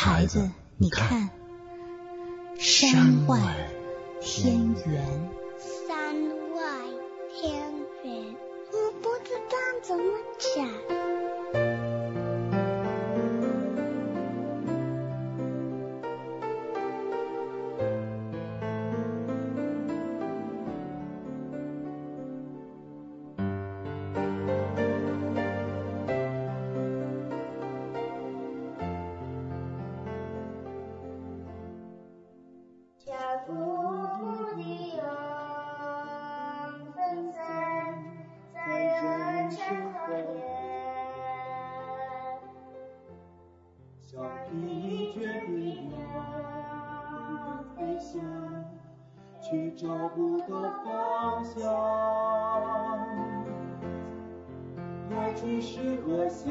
孩子，你看，山外天圆。 山外天圆，我不知道怎么讲。 去找不到方向，来去是何心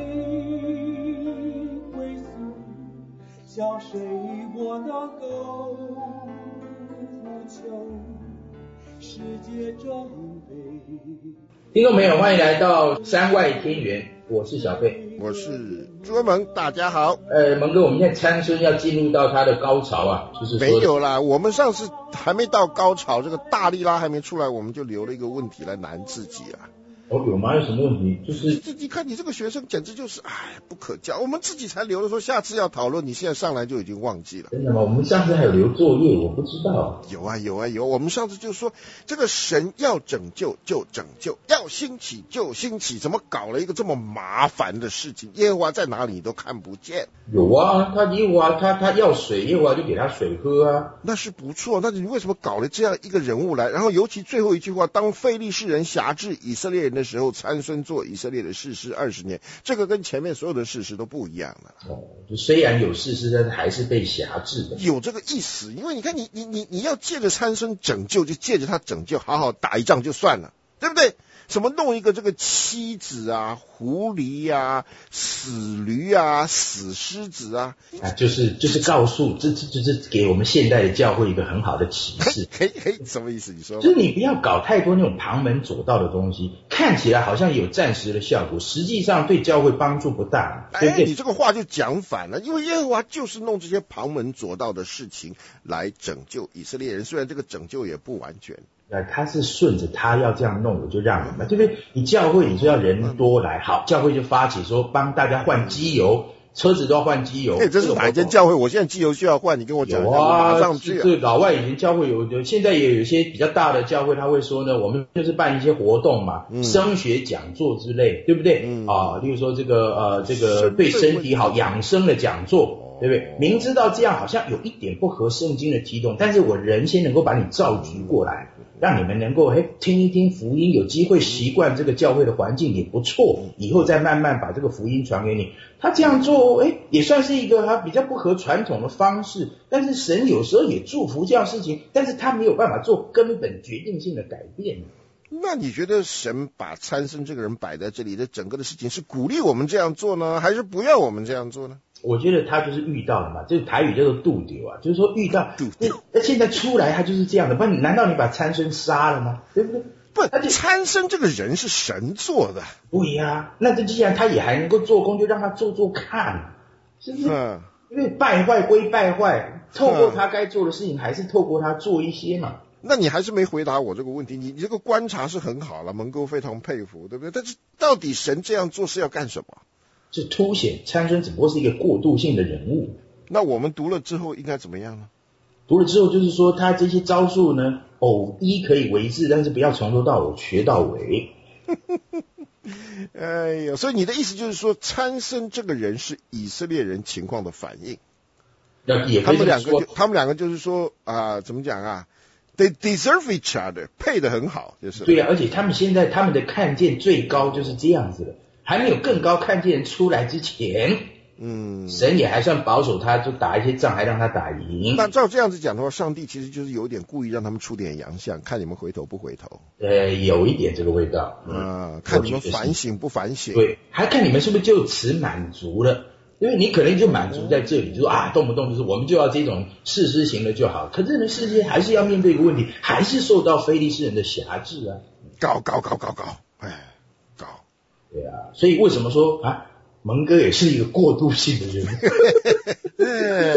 归宿，向谁我能够呼求？世界真美。 听众朋友，欢迎来到山外天圆，我是小贝， 我是朱蒙，大家好。 蒙哥，我们现在参孙要进入到它的高潮啊，就是说没有啦，我们上次还没到高潮，这个大力拉还没出来，我们就留了一个问题来难自己啊。 哦，有吗？有什么问题？就是你看你这个学生简直就是不可教，我们自己才留的说下次要讨论，你现在上来就已经忘记了。 真的吗？我们上次还有留作业，我不知道。 有啊，我们上次就说这个神要拯救就拯救，要兴起就兴起，怎么搞了一个这么麻烦的事情？耶和华在哪里你都看不见。 有啊，耶和华他要水，耶和华就给他水喝啊。 那是不错，那你为什么搞了这样一个人物来？然后尤其最后一句话，当非利士人辖制以色列人的时候，参孙做以色列的士师20年，这个跟前面所有的士师都不一样了。 哦，就虽然有士师，但是还是被辖制的。 有这个意思，因为你看你要借着参孙拯救，就借着他拯救，好好打一仗就算了，对不对？什么弄一个这个妻子啊、狐狸啊、死驴啊、死狮子啊， 就是告诉这给我们现代的教会一个很好的启示。 什么意思？你说就是你不要搞太多那种旁门左道的东西，看起来好像有暂时的效果，实际上对教会帮助不大，对不对？ 你这个话就讲反了，因为耶和华就是弄这些旁门左道的事情来拯救以色列人，虽然这个拯救也不完全。 他是顺着他要这样弄，我就让你们，对不对？你教会你说要人多来，好，教会就发起说帮大家换机油，车子都要换机油。 这是哪一间教会？我现在机油需要换，你跟我讲一下，我马上去。 对，老外以前教会有，现在也有一些比较大的教会，他会说呢，我们就是办一些活动嘛，升学讲座之类，对不对？例如说这个对身体好养生的讲座，对不对？明知道这样好像有一点不合圣经的体统，但是我人先能够把你召集过来，让你们能够听一听福音，有机会习惯这个教会的环境也不错，以后再慢慢把这个福音传给你。他这样做也算是一个比较不合传统的方式，但是神有时候也祝福这样事情，但是他没有办法做根本决定性的改变。 那你觉得神把参孙这个人摆在这里的整个的事情是鼓励我们这样做呢，还是不要我们这样做呢？我觉得他就是遇到了嘛，这个台语叫做渡丢啊，就是说遇到，那现在出来他就是这样的，不然难道你把参孙杀了吗？对不对？ 不，参孙这个人是神做的。 对呀，那这既然他也还能够做工，就让他做看，是不是？因为败坏归败坏，透过他该做的事情，还是透过他做一些嘛。 那你还是没回答我这个问题，你这个观察是很好了，蒙哥非常佩服，对不对？但是到底神这样做是要干什么？ 是凸显参孙只不过是一个过渡性的人物。 那我们读了之后应该怎么样呢？ 读了之后就是说他这些招数呢，偶一可以为之，但是不要从头到尾学到尾。 哎呀，所以你的意思就是说参孙这个人是以色列人情况的反应。他们两个就是说怎么讲啊？They deserve each other， 配得很好，就是。 对啊，而且他们现在他们的看见最高就是这样子的，还没有更高看见出来之前，神也还算保守他，就打一些仗，还让他打赢。 那照这样子讲的话，上帝其实就是有点故意让他们出点洋相，看你们回头不回头。 有一点这个味道。 看你们反省不反省。 对，还看你们是不是就此满足了。因为你可能就满足在这里，就说动不动就是我们就要这种事实型的就好。可是呢，世界还是要面对一个问题，还是受到非利士人的辖制啊。 搞， 对啊，所以为什么说蒙哥也是一个过渡性的人？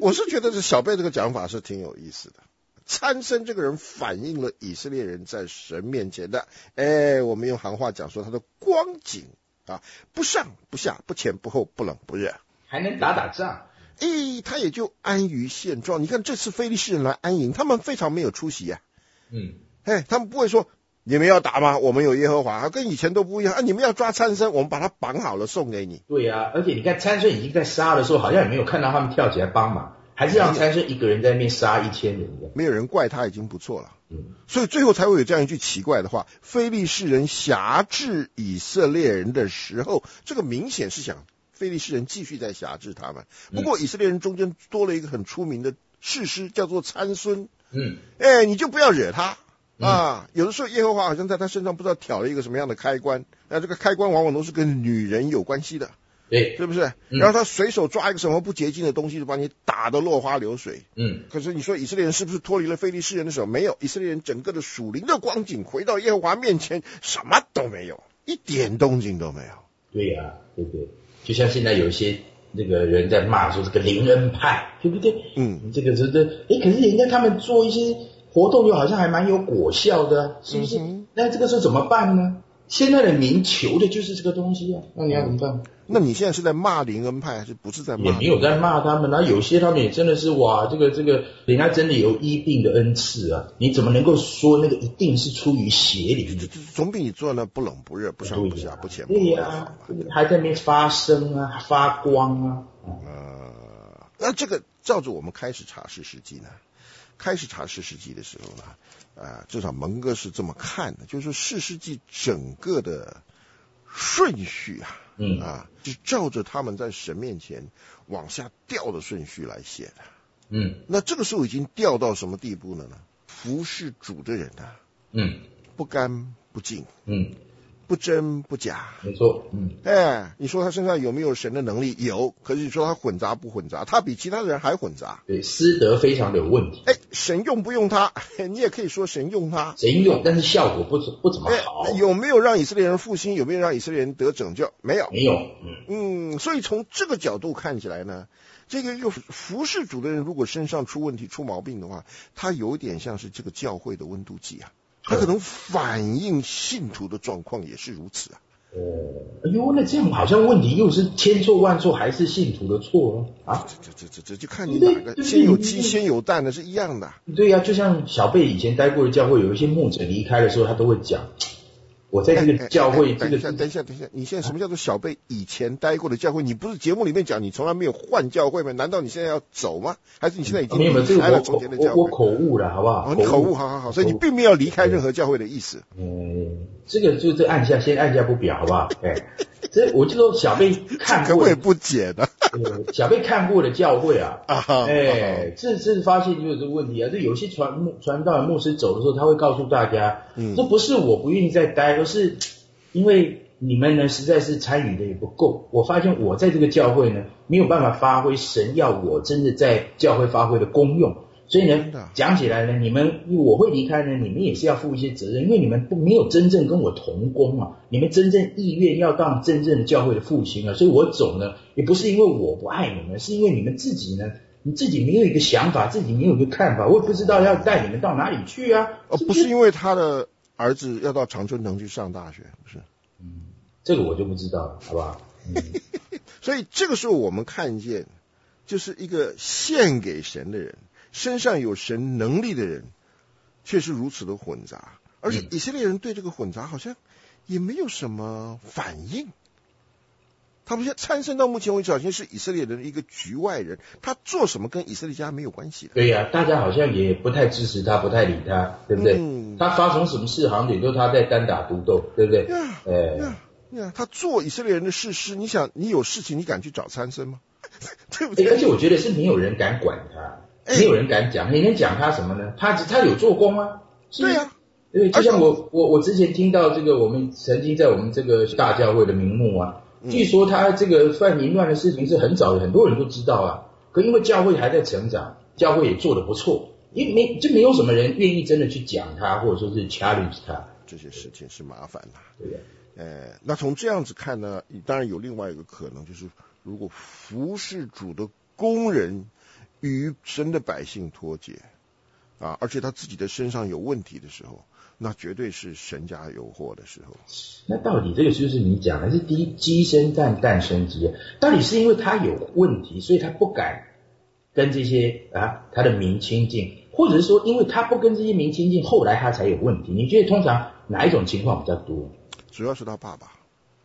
我是觉得这小贝这个讲法是挺有意思的。参孙这个人反映了以色列人在神面前的，我们用行话讲说他的光景啊，不上不下，不前不后，不冷不热， 还能打仗。 他也就安于现状。你看这次非利士人来安营，他们非常没有出息啊。他们不会说你们要打吗？我们有耶和华，跟以前都不一样啊。你们要抓参孙，我们把他绑好了送给你。 对啊，而且你看参孙已经在杀的时候，好像也没有看到他们跳起来帮忙，还是让参孙一个人在那边杀1000人的， 没有人怪他已经不错了。所以最后才会有这样一句奇怪的话：非利士人辖制以色列人的时候，这个明显是想非利士人继续在辖制他们。不过以色列人中间多了一个很出名的士师，叫做参孙。你就不要惹他啊。有的时候耶和华好像在他身上不知道挑了一个什么样的开关，这个开关往往都是跟女人有关系的，是不是？然后他随手抓一个什么不洁净的东西，就把你打得落花流水。可是你说以色列人是不是脱离了非利士人的手？没有，以色列人整个的属灵的光景回到耶和华面前，什么都没有，一点动静都没有。 对啊，对不对？就像现在有一些那个人在骂说这个灵恩派，对不对？这个可是人家他们做一些活动又好像还蛮有果效的，是不是？那这个时候怎么办呢？现在的民求的就是这个东西啊，那你要怎么办？ 那你现在是在骂灵恩派，还是不是在骂？ 也没有在骂他们啊，有些他们也真的是哇，这个人家真的有医病的恩赐啊，你怎么能够说那个一定是出于邪灵的？ 总比你做那不冷不热、不上不下、不前不后。 对呀，还在那边发声啊，发光啊。 那这个照着我们开始查士世纪呢？开始查士世纪的时候呢，至少蒙哥是这么看的，就是说士世纪整个的顺序是照着他们在神面前往下掉的顺序来写的。那这个时候已经掉到什么地步了呢？服侍主的人不干不净，不真不假， 没错。 你说他身上有没有神的能力？有，可是你说他混杂不混杂？他比其他人还混杂。 对，私德非常的有问题。 神用不用他？你也可以说神用他， 神用，但是效果不怎么好。 有没有让以色列人复兴？有没有让以色列人得拯救？没有， 没有。 所以从这个角度看起来呢，这个一个服侍主的人，如果身上出问题、出毛病的话，他有点像是这个教会的温度计啊。他可能反映信徒的状况也是如此啊。 那这样好像问题又是千错万错，还是信徒的错啊？ 这就看你哪个先有鸡先有蛋的是一样的。 对呀，就像小贝以前待过的教会，有一些牧者离开的时候，他都会讲，我在这个教会， 等一下，你现在什么叫做小贝以前待过的教会？你不是节目里面讲你从来没有换教会吗？难道你现在要走吗？还是你现在已经离开了中间的教会？ 我口误了，好不好？ 你口误，好，所以你并没有离开任何教会的意思。 这个就先按下不表，好不好？这我就说小贝看过， 可不可以不解的？ 小贝看过的教会啊，这发现就有这个问题啊。这有些传道的牧师走的时候，他会告诉大家，这不是我不愿意再待，而是因为你们呢实在是参与的也不够。我发现我在这个教会呢没有办法发挥神要我真的在教会发挥的功用。所以呢，讲起来呢，我会离开呢，你们也是要负一些责任，因为你们没有真正跟我同工啊，你们真正意愿要当真正的教会的复兴啊，所以我走呢，也不是因为我不爱你们，是因为你们自己呢，你自己没有一个想法，自己没有一个看法，我也不知道要带你们到哪里去啊。 不是因为他的儿子要到常春藤去上大学，不是？ 这个我就不知道了，好不好？ 所以这个时候我们看见，就是一个献给神的人。身上有神能力的人却是如此的混杂，而且以色列人对这个混杂好像也没有什么反应。他们现在参孙到目前为止好像是以色列人的一个局外人，他做什么跟以色列家没有关系的。 对呀，大家好像也不太支持他，不太理他，对不对？他发生什么事好像也都他在单打独斗，对不对？ 他做以色列人的士师，你想你有事情你敢去找参孙吗？对不对？ 而且我觉得是没有人敢管他。没有人敢讲，你能讲他什么呢？他有做工啊， 对呀， 对，就像我之前听到这个，我们曾经在我们这个大教会的名目啊，据说他这个犯淫乱的事情是很早的，很多人都知道啊，可因为教会还在成长，教会也做得不错，没有什么人愿意真的去讲他，或者说是 challenge 他， 这些事情是麻烦的。 对的。 那从这样子看呢，当然有另外一个可能，就是如果服侍主的工人与神的百姓脱节啊，而且他自己的身上有问题的时候，那绝对是神家有祸的时候。 那到底这个就是你讲的是第一鸡生蛋蛋生鸡，到底是因为他有问题，所以他不敢跟这些他的民亲近，或者是说因为他不跟这些民亲近，后来他才有问题？你觉得通常哪一种情况比较多？ 主要是他爸爸。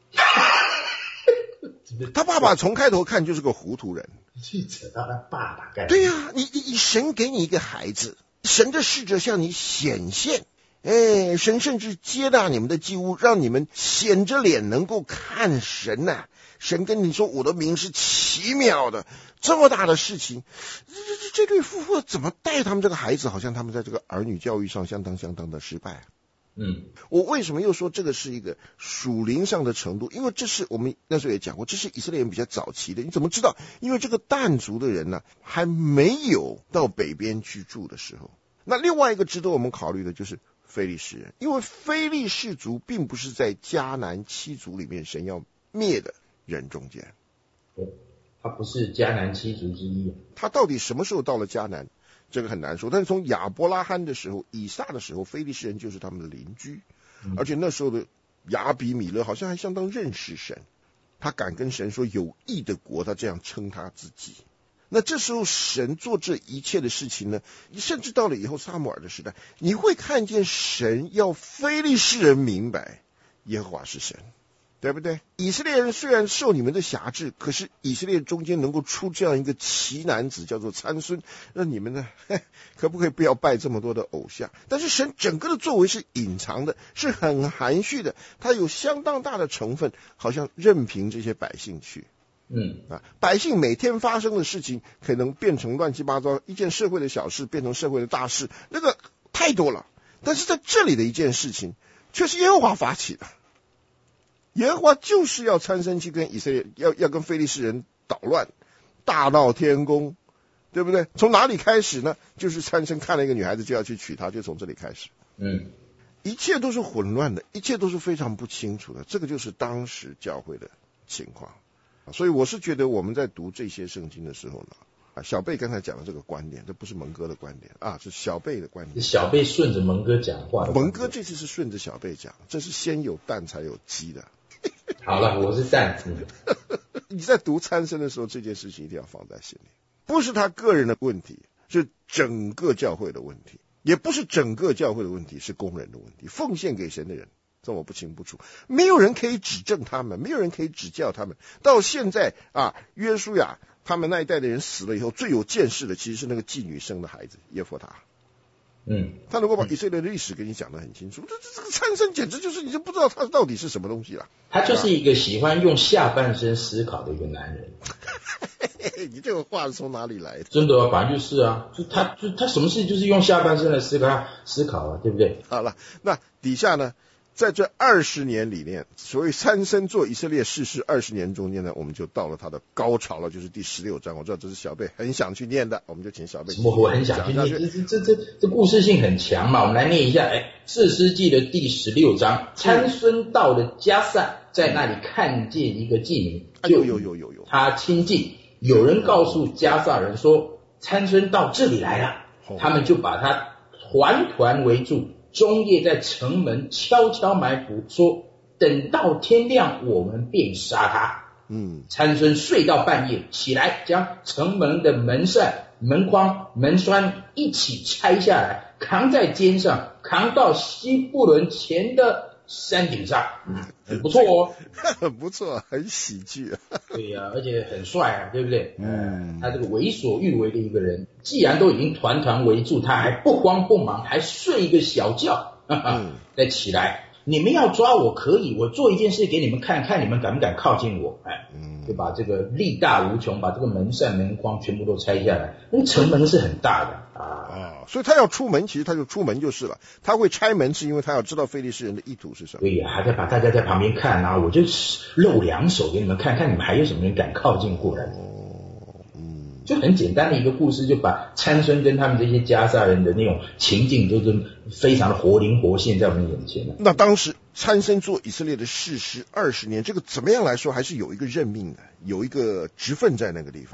他爸爸从开头看就是个糊涂人， 去扯到他爸爸干？ 对呀，你神给你一个孩子，神的使者向你显现，神甚至接纳你们的祭物，让你们显着脸能够看神呐。神跟你说我的名是奇妙的，这么大的事情，这对夫妇怎么带他们这个孩子？好像他们在这个儿女教育上相当的失败。我为什么又说这个是一个属灵上的程度？因为这是我们那时候也讲过，这是以色列人比较早期的。你怎么知道？因为这个但族的人呢，还没有到北边去住的时候。那另外一个值得我们考虑的就是非利士人，因为非利士族并不是在迦南七族里面神要灭的人中间， 他不是迦南七族之一。 他到底什么时候到了迦南？这个很难说，但是从亚伯拉罕的时候，以撒的时候，非利士人就是他们的邻居，而且那时候的亚比米勒好像还相当认识神，他敢跟神说有义的国，他这样称他自己。那这时候神做这一切的事情呢，甚至到了以后撒母耳的时代，你会看见神要非利士人明白耶和华是神，对不对？以色列人虽然受你们的辖制，可是以色列中间能够出这样一个奇男子叫做参孙，那你们呢可不可以不要拜这么多的偶像？但是神整个的作为是隐藏的，是很含蓄的，他有相当大的成分好像任凭这些百姓去。百姓每天发生的事情可能变成乱七八糟，一件社会的小事变成社会的大事，那个太多了。但是在这里的一件事情却是耶和华发起的，耶和华就是要参孙去跟以色列要跟非利士人捣乱，大闹天宫，对不对？从哪里开始呢？就是参孙看了一个女孩子就要去娶她，就从这里开始。一切都是混乱的，一切都是非常不清楚的，这个就是当时教会的情况。所以我是觉得我们在读这些圣经的时候呢，小贝刚才讲的这个观点，这不是蒙哥的观点啊，是小贝的观点。 小贝顺着蒙哥讲话的。 蒙哥这次是顺着小贝讲，这是先有蛋才有鸡的。 好了，我是蛋。 你在读参孙的时候，这件事情一定要放在心里，不是他个人的问题，是整个教会的问题，也不是整个教会的问题，是工人的问题，奉献给神的人这么不清不楚，没有人可以指正他们，没有人可以指教他们。到现在约书亚他们那一代的人死了以后，最有见识的其实是那个妓女生的孩子耶弗他。他能够把以色列的历史给你讲得很清楚。这个参孙简直就是你就不知道他到底是什么东西了。 他就是一个喜欢用下半身思考的一个男人。 你这个话是从哪里来的？ 真的啊，反正就是啊，他什么事就是用下半身来思考啊，对不对？ 好了，那底下呢，在这20年里面，所谓参孙做以色列士师20年中间呢，我们就到了他的高潮了，就是第16章。我知道这是小贝很想去念的，我们就请小贝。 我很想去念，这故事性很强嘛，我们来念一下。士师记的第16章，参孙到了迦萨，在那里看见一个妓女， 有他亲近。有人告诉迦萨人说，参孙到这里来了，他们就把他团围住，终夜在城门悄悄埋伏，说等到天亮我们便杀他。参孙睡到半夜，起来将城门的门扇、门框、门栓一起拆下来，扛在肩上，扛到西布伦前的山顶上。很不错哦。 很不错，很喜剧。 对呀，而且很帅啊，对不对？他这个为所欲为的一个人，既然都已经团围住，他还不慌不忙，还睡一个小觉，再起来。你们要抓我可以，我做一件事给你们看，看你们敢不敢靠近我。就把这个力大无穷，把这个门扇门框全部都拆下来。那城门是很大的所以他要出门，其实他就出门就是了。他会拆门是因为他要知道非利士人的意图是什么。 对呀，还在把大家在旁边看啊，我就露两手给你们看，看你们还有什么人敢靠近过来。就很简单的一个故事，就把参孙跟他们这些迦萨人的那种情境都是非常的活灵活现在我们眼前了。 那当时参孙做以色列的士师20年，这个怎么样来说还是有一个任命的，有一个职分在那个地方。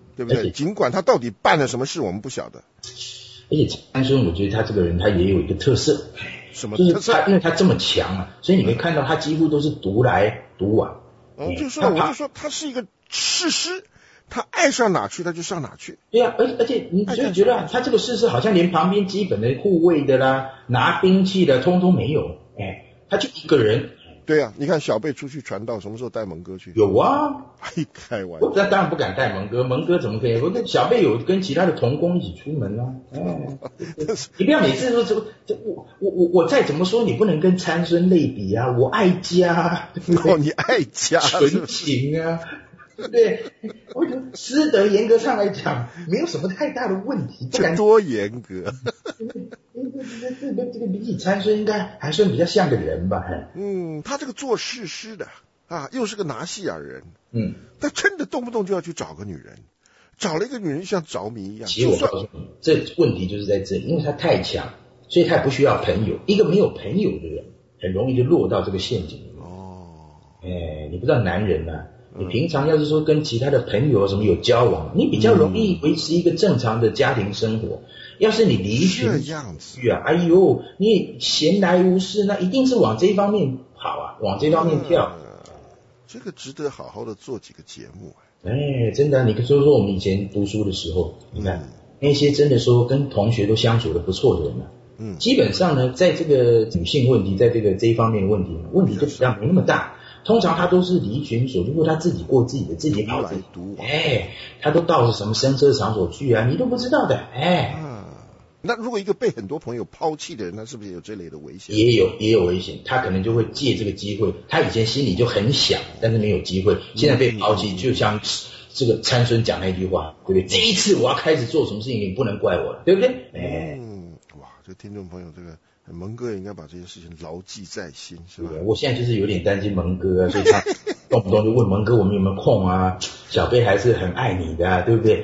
对不对？尽管他到底办了什么事，我们不晓得。 而且参孙，我觉得他这个人他也有一个特色， 什么特色？ 就是他因为他这么强啊，所以你会看到他几乎都是独来独往。 就是我就说他是一个士师，他爱上哪去他就上哪去。对啊，而且你就觉得他这个士师好像连旁边基本的护卫的啦、拿兵器的通通没有，他就一个人。 对啊，你看小贝出去传道，什么时候带蒙哥去？ 有啊， 开玩笑， 我当然不敢带蒙哥，蒙哥怎么可以？我跟小贝有跟其他的同工一起出门啊。你不要每次说我再怎么说，你不能跟参孙类比啊，我爱家， 你爱家， 纯情啊。对不对？我觉得师德严格上来讲，没有什么太大的问题。 这多严格？ 这个比起参孙应该还算比较像个人吧。 他这个做士师的啊，又是个拿西亚人。他真的动不动就要去找个女人，找了一个女人像着迷一样。 其实我告诉你，这问题就是在这里，因为他太强，所以他也不需要朋友。一个没有朋友的人，很容易就落到这个陷阱里面。你不知道男人啊。你平常要是说跟其他的朋友什么有交往，你比较容易维持一个正常的家庭生活。要是你离群去啊，哎呦，你闲来无事，那一定是往这一方面跑啊，往这方面跳。 这个值得好好的做几个节目。 真的，你说说我们以前读书的时候，你看那些真的说跟同学都相处的不错的人啊，基本上呢，在这个女性问题，在这一方面的问题就比较没那么大。通常他都是离群所居，或他自己过自己的，自己跑自己。他都到什么声色场所去啊，你都不知道的。 那如果一个被很多朋友抛弃的人，他是不是也有这类的危险？ 也有危险，他可能就会借这个机会，他以前心里就很想，但是没有机会，现在被抛弃，就像这个参孙讲那句话，对不对？这一次我要开始做什么事情，你不能怪我了，对不对？ 哇，这听众朋友这个。蒙哥也应该把这些事情牢记在心，是吧？ 我现在就是有点担心蒙哥啊，所以他动不动就问蒙哥我们有没有空啊？小贝还是很爱你的啊，对不对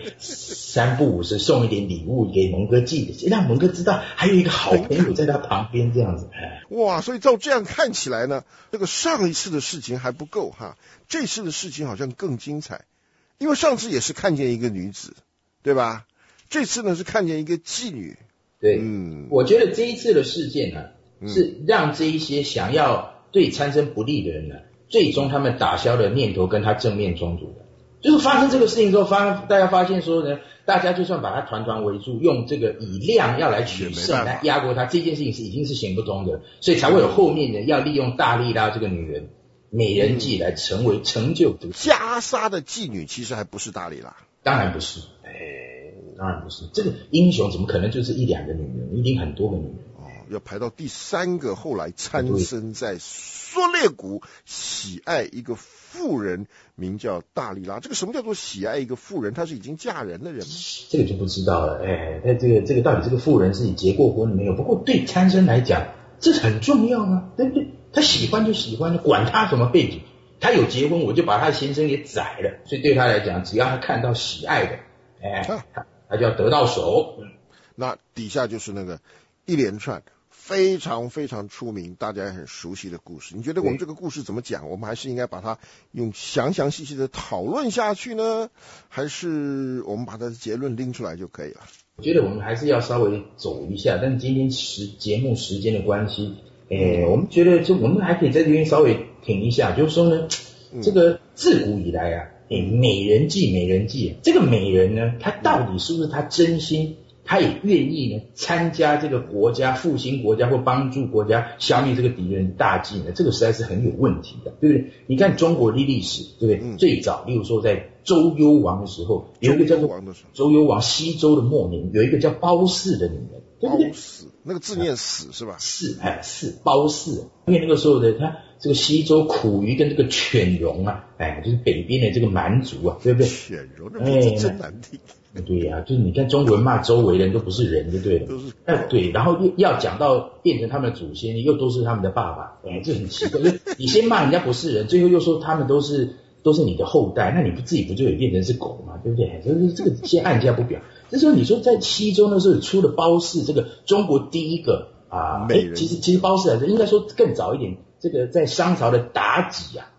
？3不5时送一点礼物给蒙哥寄的，让蒙哥知道还有一个好朋友在他旁边这样子。 哇，所以照这样看起来呢，这个上一次的事情还不够哈，这次的事情好像更精彩，因为上次也是看见一个女子，对吧？这次呢是看见一个妓女。 对，我觉得这一次的事件呢，是让这一些想要对参孙不利的人呢，最终他们打消了念头跟他正面冲突的。就是发生这个事情之后，大家发现说呢，大家就算把他团团围住，用这个以量要来取胜来压过他，这件事情已经是行不通的，所以才会有后面的要利用大利拉这个女人美人计来成就这个袈裟的妓女，其实还不是大利拉， 当然不是。当然不是，这个英雄怎么可能就是1-2个女人，一定很多个女人。 要排到第3个，后来参孙在梭列谷喜爱一个妇人，名叫大利拉。这个什么叫做喜爱一个妇人？她是已经嫁人的人吗？ 这个就不知道了。这个到底这个妇人是结过婚没有？不过对参孙来讲，这很重要啊，对不对？他喜欢就喜欢，管他什么背景，他有结婚，我就把他的先生也宰了。所以对他来讲，只要他看到喜爱的，他就要得到手。 那底下就是那个一连串非常非常出名，大家也很熟悉的故事。你觉得我们这个故事怎么讲？我们还是应该把它用详详细细的讨论下去呢，还是我们把它的结论拎出来就可以了？ 我觉得我们还是要稍微走一下，但是今天节目时间的关系，我们觉得我们还可以在这边稍微停一下，就是说呢，这个自古以来啊，美人计，这个美人呢，她到底是不是她真心，她也愿意呢参加这个国家复兴国家或帮助国家消灭这个敌人大计呢？这个实在是很有问题的，对不对？你看中国的历史，对不对？最早，例如说在周幽王的时候，有一个叫做周幽王西周的末年，有一个叫褒姒的女人，对不对？ 褒姒，那个字念死是吧？ 姒，褒姒，因为那个时候的他这个西周苦于跟这个犬戎啊，就是北边的这个蛮族啊，对不对？ 犬戎那名字真难听。 对呀，就是你看中国人骂周围人都不是人就对了，对，然后要讲到变成他们的祖先，又都是他们的爸爸，这很奇怪。你先骂人家不是人，最后又说他们都是你的后代，那你自己不就也变成是狗嘛，对不对？这个先按下不表。这时候你说在西周那时候出了褒姒，这个中国第一个美人，其实褒姒来说应该说更早一点，这个在商朝的妲己啊。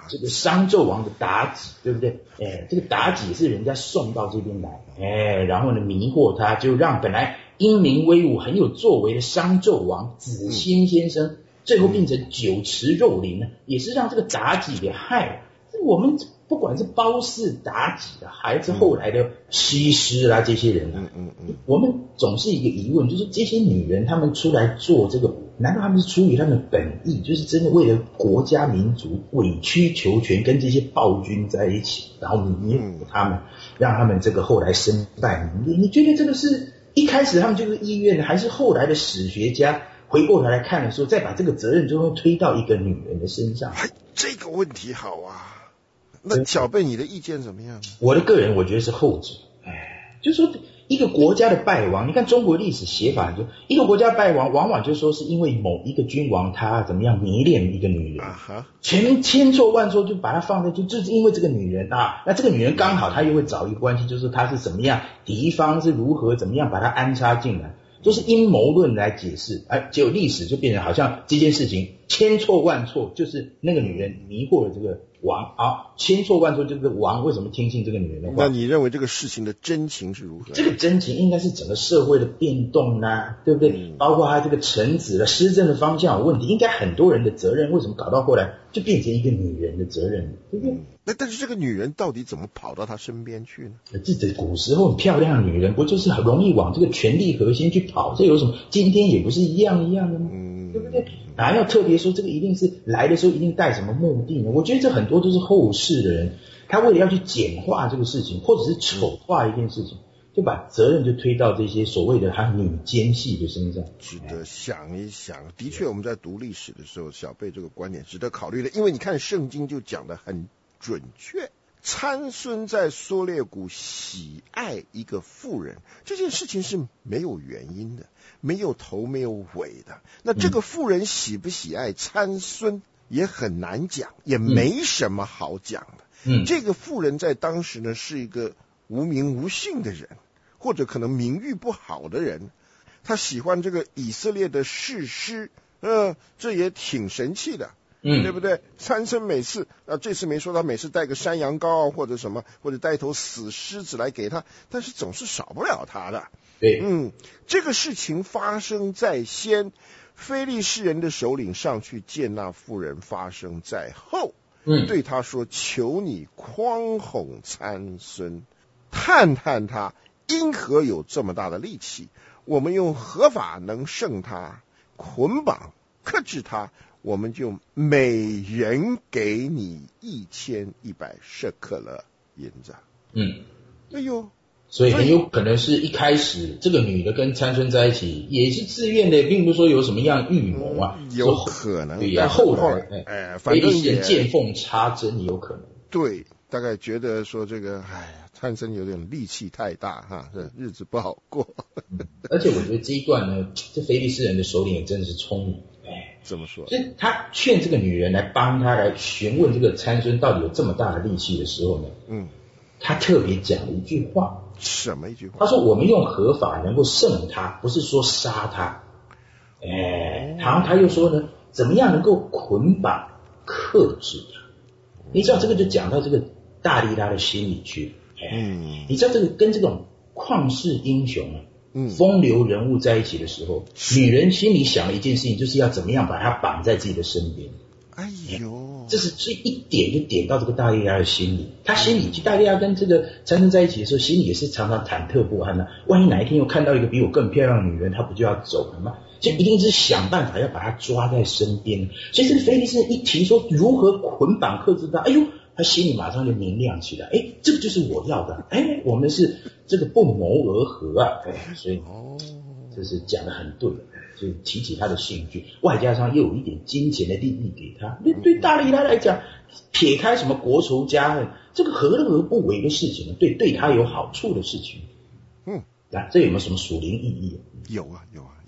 这个商纣王的妲己，对不对？这个妲己是人家送到这边来，然后呢迷惑他，就让本来英明威武很有作为的商纣王子欣先生，最后变成酒池肉林呢，也是让这个妲己给害了。我们不管是褒姒、妲己的孩子，后来的西施啦这些人啊，我们总是一个疑问，就是这些女人她们出来做这个，难道她们是出于她们的本意，就是真的为了国家民族委曲求全，跟这些暴君在一起，然后迷惑他们，让他们这个后来身败名裂？你觉得这个是一开始他们就是意愿的，还是后来的史学家回过头来看的时候，再把这个责任最后推到一个女人的身上？ 这个问题好啊。那小贝，你的意见怎么样呢？ 我的个人我觉得是后者。就是说一个国家的败亡，你看中国历史写法，就一个国家败亡，往往就说是因为某一个君王他怎么样迷恋一个女人，千错万错就把它放在就是因为这个女人啊，那这个女人刚好他又会找一个关系，就是她是怎么样，敌方是如何怎么样把她安插进来，就是阴谋论来解释，结果历史就变成好像这件事情千错万错，就是那个女人迷惑了这个王啊，千错万错就是王为什么听信这个女人的话？ 那你认为这个事情的真情是如何？ 这个真情应该是整个社会的变动啊，对不对？包括他这个臣子的施政的方向有问题，应该很多人的责任，为什么搞到后来就变成一个女人的责任，对不对？ 那但是这个女人到底怎么跑到他身边去呢？ 这古时候很漂亮的女人，不就是很容易往这个权力核心去跑？这有什么？今天也不是一样的吗？对不对？哪要特别说这个一定是来的时候一定带什么目的呢？我觉得这很多都是后世的人，他为了要去简化这个事情，或者是丑化一件事情，就把责任就推到这些所谓的他女奸细的身上。 值得想一想，的确我们在读历史的时候，小贝这个观点值得考虑的，因为你看圣经就讲得很准确。参孙在梭列谷喜爱一个妇人，这件事情是没有原因的，没有头没有尾的。那这个妇人喜不喜爱参孙也很难讲，也没什么好讲的。这个妇人在当时呢是一个无名无姓的人，或者可能名誉不好的人，他喜欢这个以色列的士师，这也挺神气的。对不对？参孙每次这次没说他每次带个山羊羔或者什么，或者带一头死狮子来给他，但是总是少不了他的。 对， 这个事情发生在先，非利士人的首领上去见那妇人发生在后。对他说：“求你诓哄参孙，探探他因何有这么大的力气，我们用合法能胜他，捆绑克制他。”我们就每人给你1100舍客勒银子。哎呦， 所以很有可能是一开始这个女的跟参孙在一起也是自愿的，并不是说有什么样预谋啊。 有可能。 对呀，后来反正也见缝插针，有可能。 对，大概觉得说这个，参孙有点力气太大哈，这日子不好过。 而且我觉得这一段呢，这非利士人的首领也真的是聪明。 怎么说？ 所以他劝这个女人来帮他来询问这个参孙到底有这么大的力气的时候呢，他特别讲了一句话。 什么一句话？ 他说我们用合法能够胜他，不是说杀他。然后他又说呢，怎么样能够捆绑克制他？你知道这个就讲到这个大利拉的心里去。你知道这个跟这种旷世英雄啊，风流人物在一起的时候，女人心里想的一件事情，就是要怎么样把他绑在自己的身边。 哎呦， 这是一点就点到这个大利拉的心里。他心里，大利拉跟这个参孙在一起的时候，心里也是常常忐忑不安的。万一哪一天又看到一个比我更漂亮的女人，他不就要走了吗？所以一定是想办法要把她抓在身边。所以这个非利士人一提说如何捆绑克制他，哎呦，他心里马上就明亮起来。这个就是我要的。我们是这个不谋而合啊。所以这是讲得很对。就提起他的兴趣，外加上又有一点金钱的利益给他，对大利拉来讲，撇开什么国仇家恨，这个何乐而不为的事情呢？对他有好处的事情。这有没有什么属灵意义？ 有啊，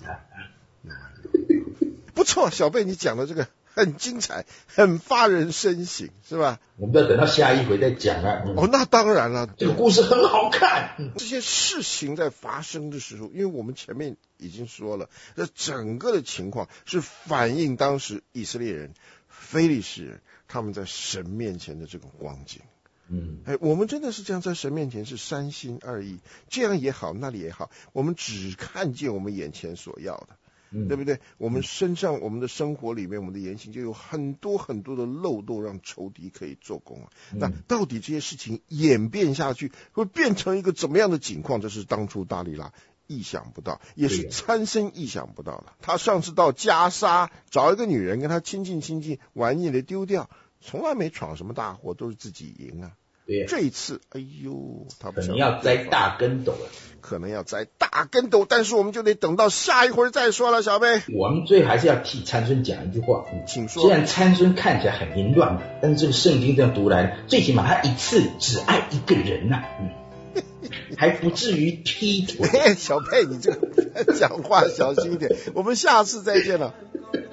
不错，小贝你讲的这个很精彩，很发人深省，是吧？ 我们要等到下一回再讲啊。 那当然了， 这个故事很好看。 这些事情在发生的时候，因为我们前面已经说了，这整个的情况是反映当时以色列人、非利士人他们在神面前的这个光景。我们真的是这样，在神面前是三心二意，这样也好，那里也好，我们只看见我们眼前所要的，对不对？我们身上，我们的生活里面，我们的言行就有很多很多的漏洞，让仇敌可以做工啊。那到底这些事情演变下去，会变成一个怎么样的情况？这是当初大利拉意想不到，也是参孙意想不到的。他上次到加沙找一个女人跟他亲近，玩腻了丢掉，从来没闯什么大祸，都是自己赢啊。这一次，哎呦，他可能要栽大跟斗了， 可能要栽大跟斗，但是我们就得等到下一会儿再说了，小贝。 我们最后还是要替参孙讲一句话， 请说。 虽然参孙看起来很淫乱，但是这个圣经这样读来，最起码他一次只爱一个人呐，还不至于劈腿。 小贝，你这个讲话小心一点，我们下次再见了。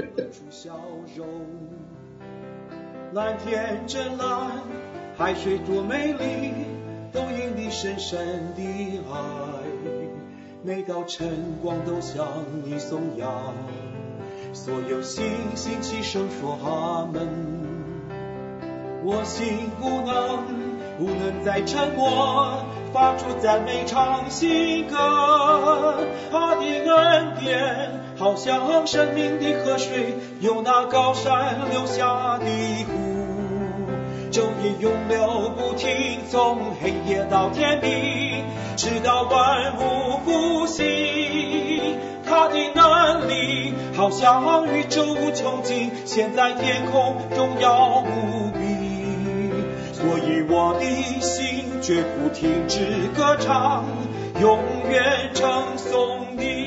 蓝天真蓝，海水多美丽，都因你深深的爱。每道晨光都向你颂扬，所有星星齐声说阿门。我心不能再沉默，发出赞美唱新歌。他的恩典好像生命的河水，由那高山流下的湖，昼夜永流不停，从黑夜到天明，直到万物复兴。他的能力好像宇宙无穷尽，现在天空荣耀无比。所以我的心绝不停止歌唱，永远称颂你。